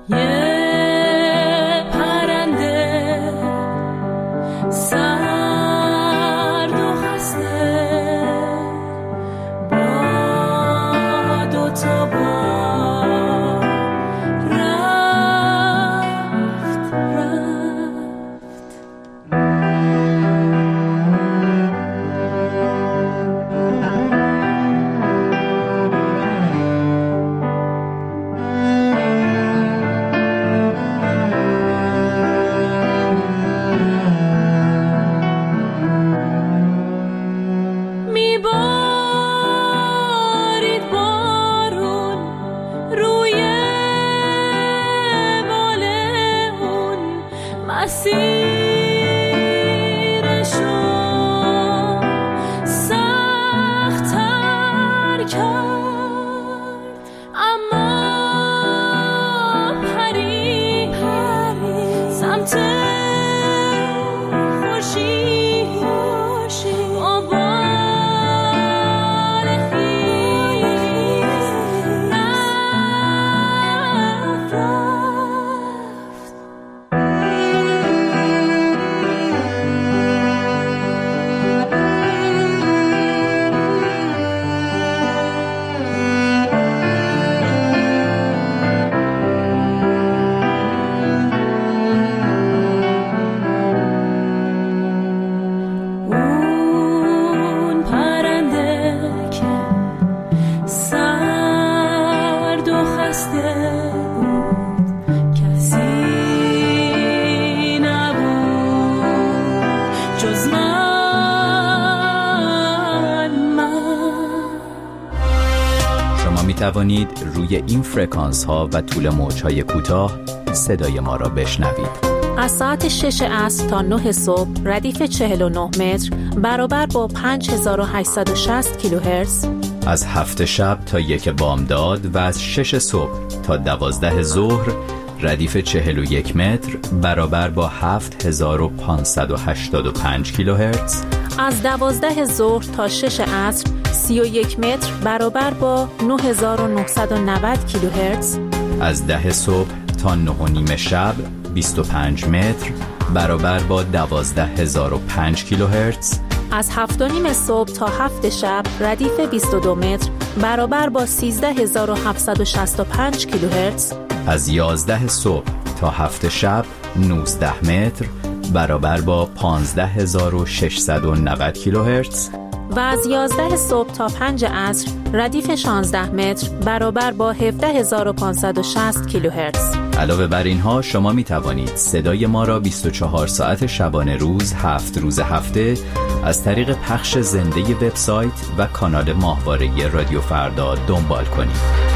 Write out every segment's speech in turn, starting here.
توانید روی این فرکانس ها و طول موج های کوتاه صدای ما را بشنوید. از ساعت 6 عصر تا 9 صبح ردیف 49 متر برابر با 5860 کیلوهرتز. از 7 شب تا 1 بامداد و از 6 صبح تا 12 ظهر ردیف 41 متر برابر با 7585 کیلوهرتز. از 12 ظهر تا 6 عصر 31 متر برابر با 9990 کیلوهرتز. از 10 صبح تا 9:30 شب 25 متر برابر با 12005 کیلوهرتز. از 7:30 صبح تا 7 شب ردیف 22 متر برابر با 13765 کیلوهرتز. از 11 صبح تا 7 شب 19 متر برابر با 15690 کیلوهرتز. و از 11 صبح تا 5 عصر ردیف 16 متر برابر با 17560 کیلوهرتز. علاوه بر اینها شما می توانید صدای ما را 24 ساعت شبانه روز 7 روز هفته از طریق پخش زنده وبسایت و کانال ماهواره رادیو فردا دنبال کنید.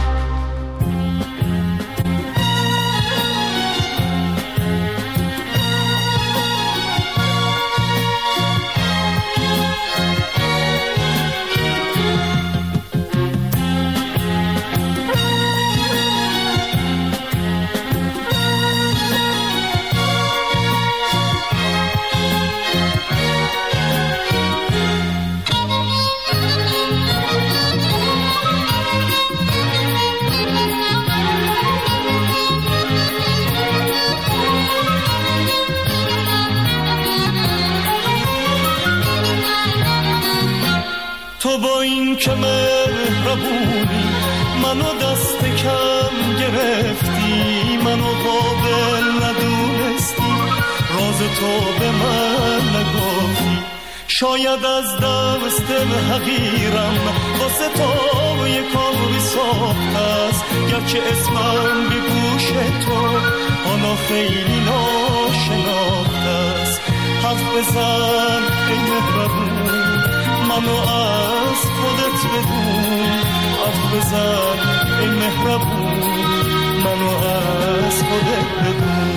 تو با این که مهربونی منو دست کم گرفتی، منو قابل ندونستی، راز تو به من نگفتی. شاید از دست حقیرم واسه تو یکاری ساخت است، گرچه اسمم به گوش تو آنا خیلی ناشناخت است. حرف بزن ای مهربون منو از خودت بدون، حرف بزن ای مهربون منو از خودت بدون.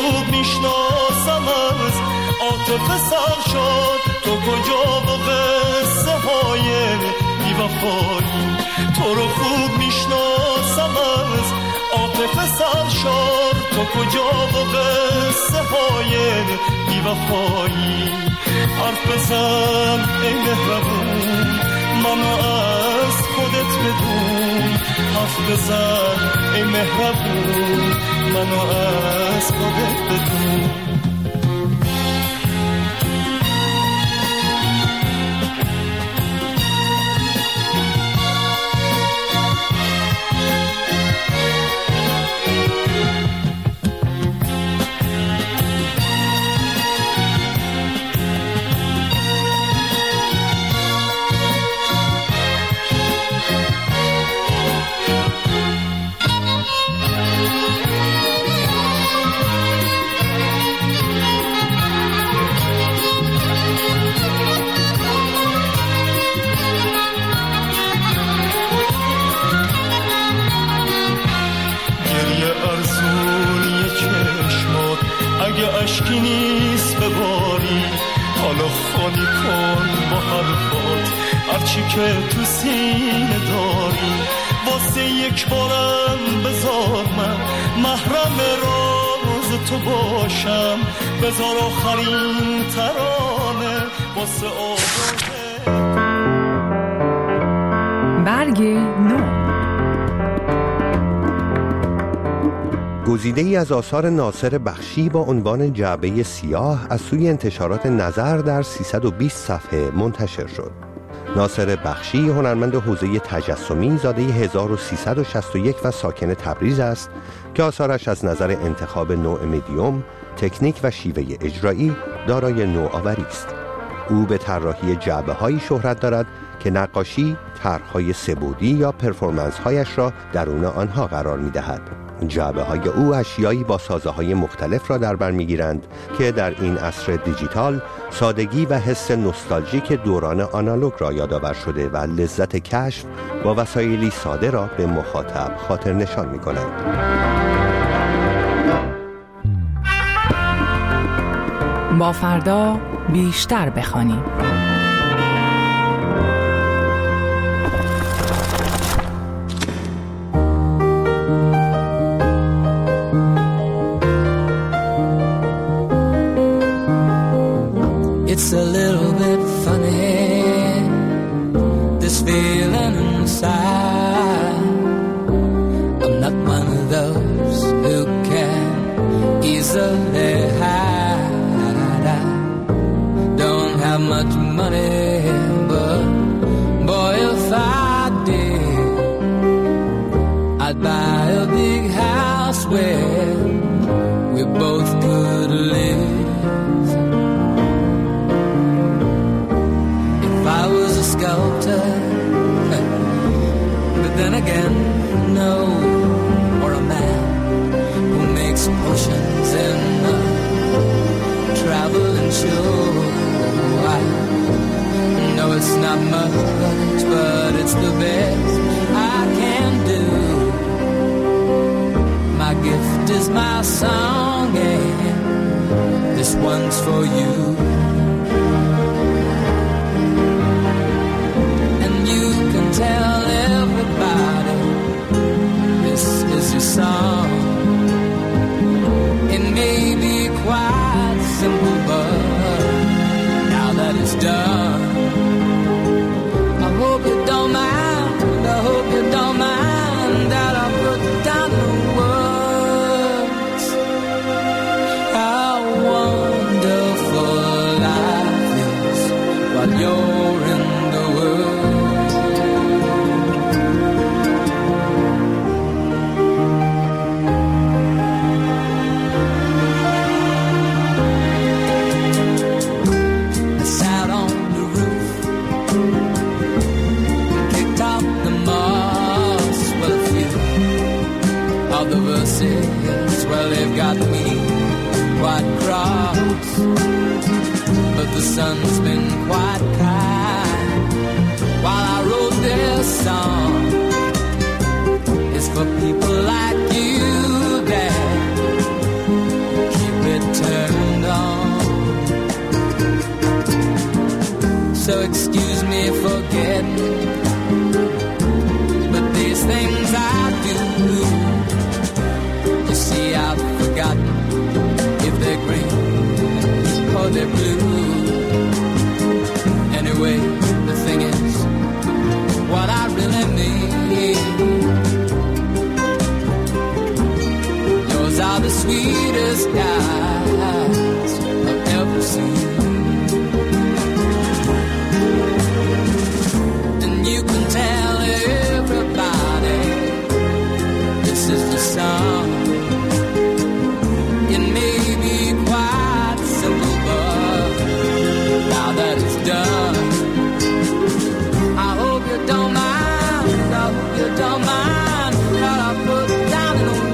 خوب میشناسم از عاطفه سر شد تو کجا و قصه های بی‌وفایی تو رو خوب میشناسم از عاطفه سر شد تو کجا و قصه های بی‌وفایی حرف بزن ای مهربون منو از خودت بدون حرف بزن ای مهربون منو از خودت بدون اشکی نیست بباری حالا خالی کن با حرفات هرچی که تو سینه داری واسه یک بارم بذار من محرم راز تو باشم بذار آخرین ترانه واسه آوازه برگ نو گزیده‌ای از آثار ناصر بخشی با عنوان جعبه سیاه از سوی انتشارات نظر در 320 صفحه منتشر شد. ناصر بخشی هنرمند حوزه تجسمی زاده 1361 و ساکن تبریز است که آثارش از نظر انتخاب نوع مدیوم، تکنیک و شیوه اجرایی دارای نوآوری است. او به طراحی جعبه‌هایی شهرت دارد که نقاشی طرح‌های سه‌بعدی یا پرفورمنس‌هایش را درون آنها قرار می‌دهد. جعبه‌های او اشیایی با سازه‌های مختلف را در بر می‌گیرند که در این عصر دیجیتال سادگی و حس نوستالژیک دوران آنالوگ را یادآور شده و لذت کشف با وسایلی ساده را به مخاطب خاطر نشان می‌کنند. با فردا بیشتر بخوانیم. It's a little bit funny, this feeling inside. I'm not one of those who can easily hide. I don't have much money, but boy, if I did, I'd buy a big house where we both could live. Sculptor, but then again, no, or a man who makes potions in a traveling show. I know it's not much, but it's the best I can do. My gift is my song, and this one's for you. Tell everybody this is your song. It may be quite simple, but now that it's done, I hope you don't mind. I hope you don't mind that I put down the words. How wonderful life is while you're in the world. Well, they've got me quite cross, but the sun's been quite kind while I wrote this song. It's for people like you that keep so excuse me for getting. But these things I do, you see I've forgotten if they're green or they're blue. Anyway, the thing is, what I really need, yours are the sweetest eyes I've ever seen. And you can tell everybody this is the song. It may be quite simple, but now that it's done, I hope you don't mind, I hope you don't mind what I put down in the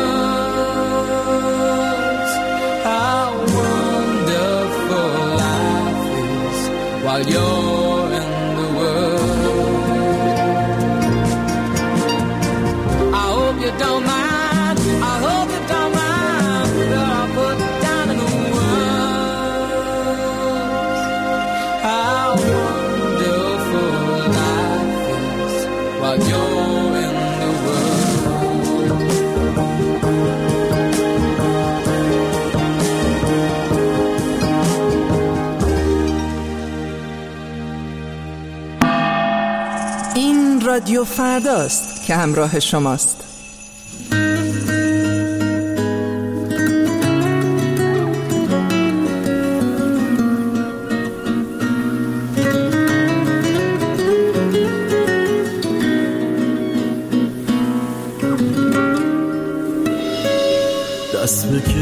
words. How wonderful life is while you're in the world. I hope you don't mind, I hope you don't mind what I put down in the words. How wonderful life is while you're in the world. این رادیو فرداست که همراه شماست. دست بکش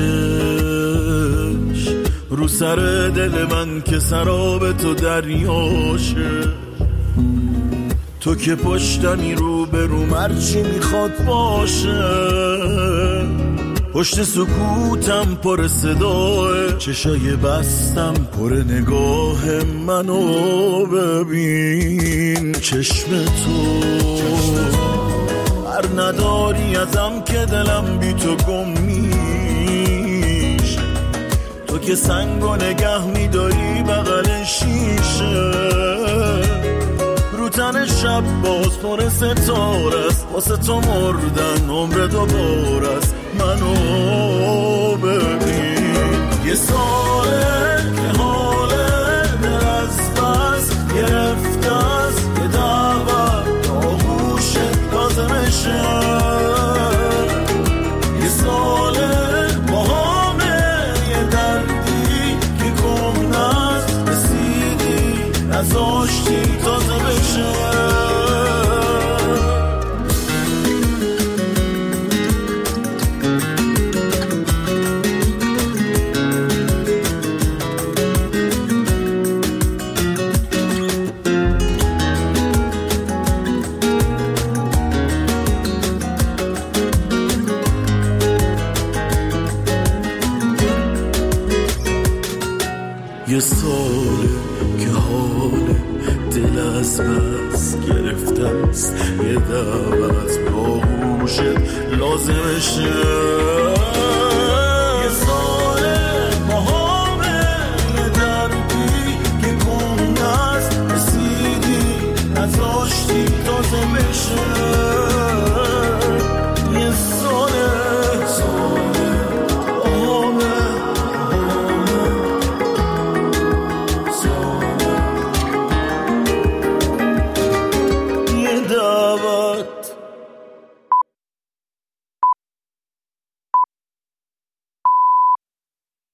رو سر دل من که سراب تو دریاشه، تو که پشتمی رو به رو مرچی میخواد باشه. پشت سکوتم پر صداه، چشای بستم پر نگاه منو ببین. چشم تو هر نداری ازم که دلم بی تو گم میشه، تو که سنگو نگه میداری بغل شیشه. رو تن شب باز پر ستاره است، واسه تو مردن عمر دوباره است. منو ببین، یه ساله که حال دل از بس گرفته است، یه دعوت آغوشت لازمشه. یه ساله با همه یه دردی که کم نست، رسیدی نزاشتی تازه بشه. یه ساله که حال دل از بس گرفته است، یه دعوت با گوشت لازمشه.